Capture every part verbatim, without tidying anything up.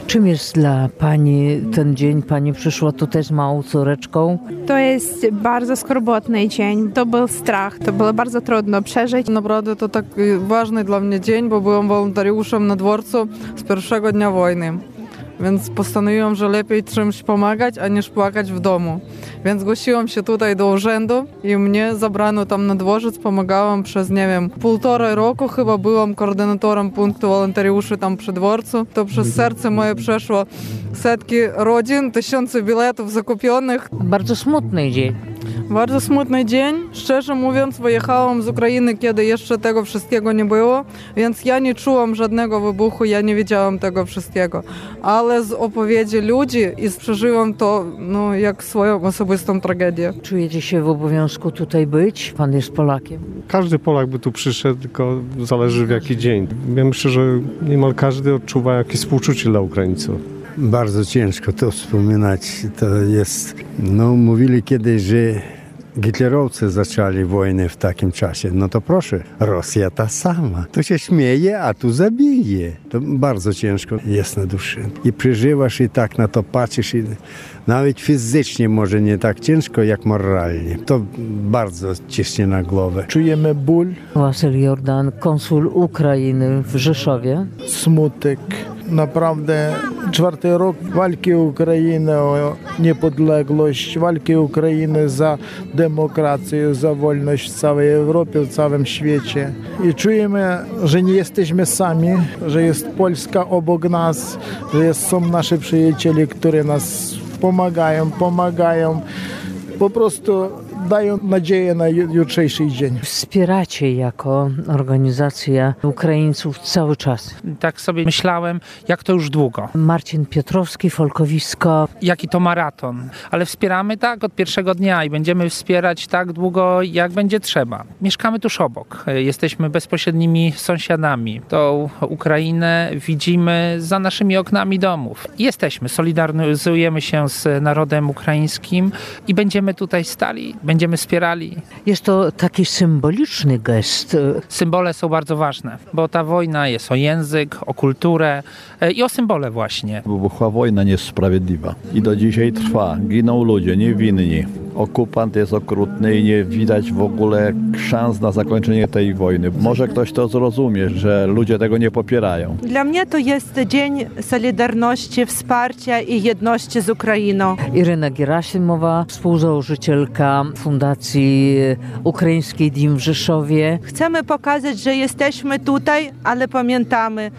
Czym jest dla Pani ten dzień? Pani przyszła tu też z małą córeczką. To jest bardzo skarbotny dzień. To był strach. To było bardzo trudno przeżyć. Naprawdę to tak ważny dla mnie dzień, bo byłam wolontariuszem na dworcu z pierwszego dnia wojny. Więc postanowiłam, że lepiej czymś pomagać, a niż płakać w domu. Więc zgłosiłam się tutaj do urzędu i mnie zabrano tam na dworzec, pomagałam przez, nie wiem, półtora roku chyba byłam koordynatorem punktu wolontariuszy tam przy dworcu. To przez serce moje przeszło setki rodzin, tysiące biletów zakupionych. Bardzo smutny dzień. Bardzo smutny dzień. Szczerze mówiąc, wyjechałam z Ukrainy, kiedy jeszcze tego wszystkiego nie było, więc ja nie czułam żadnego wybuchu, ja nie wiedziałam tego wszystkiego. Ale z opowiedzi ludzi i przeżyłam to no, jak swoją osobistą tragedię. Czujecie się w obowiązku tutaj być? Pan jest Polakiem. Każdy Polak by tu przyszedł, tylko zależy w jaki dzień. Ja myślę, że niemal każdy odczuwa jakieś współczucie dla Ukraińców. Bardzo ciężko to wspominać. To jest, no mówili kiedyś, że hitlerowcy zaczęli wojnę w takim czasie. No to proszę, Rosja ta sama. Tu się śmieje, a tu zabije. To bardzo ciężko jest na duszy. I przeżywasz i tak na to patrzysz i nawet fizycznie może nie tak ciężko, jak moralnie. To bardzo ciśnie na głowę. Czujemy ból. Wasyl Jordan, konsul Ukrainy w Rzeszowie. Smutek. Naprawdę czwarty rok walki Ukrainy o niepodległość, walki Ukrainy za demokrację, za wolność w całej Europie, w całym świecie. I czujemy, że nie jesteśmy sami, że jest Polska obok nas, że są nasi przyjaciele, którzy nas pomagają, pomagają. Po prostu dają nadzieję na jutrzejszy dzień. Wspieracie jako organizacja Ukraińców cały czas. Tak sobie myślałem, jak to już długo. Marcin Piotrowski, Folkowisko. Jaki to maraton. Ale wspieramy tak od pierwszego dnia i będziemy wspierać tak długo, jak będzie trzeba. Mieszkamy tuż obok. Jesteśmy bezpośrednimi sąsiadami. Tą Ukrainę widzimy za naszymi oknami domów. Jesteśmy, solidaryzujemy się z narodem ukraińskim i będziemy tutaj stali, będziemy wspierali. Jest to taki symboliczny gest. Symbole są bardzo ważne, bo ta wojna jest o język, o kulturę i o symbole właśnie. Wybuchła wojna niesprawiedliwa i do dzisiaj trwa. Giną ludzie niewinni. Okupant jest okrutny i nie widać w ogóle szans na zakończenie tej wojny. Może ktoś to zrozumie, że ludzie tego nie popierają. Dla mnie to jest dzień solidarności, wsparcia i jedności z Ukrainą. Iryna Gerasimowa, współzałożycielka Fundacji Ukraińskiej Dім w Rzeszowie. Chcemy pokazać, że jesteśmy tutaj, ale pamiętamy,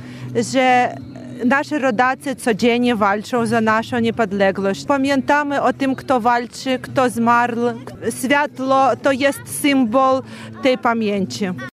że nasi rodacy codziennie walczą za naszą niepodległość. Pamiętamy o tym, kto walczy, kto zmarł. Światło to jest symbol tej pamięci.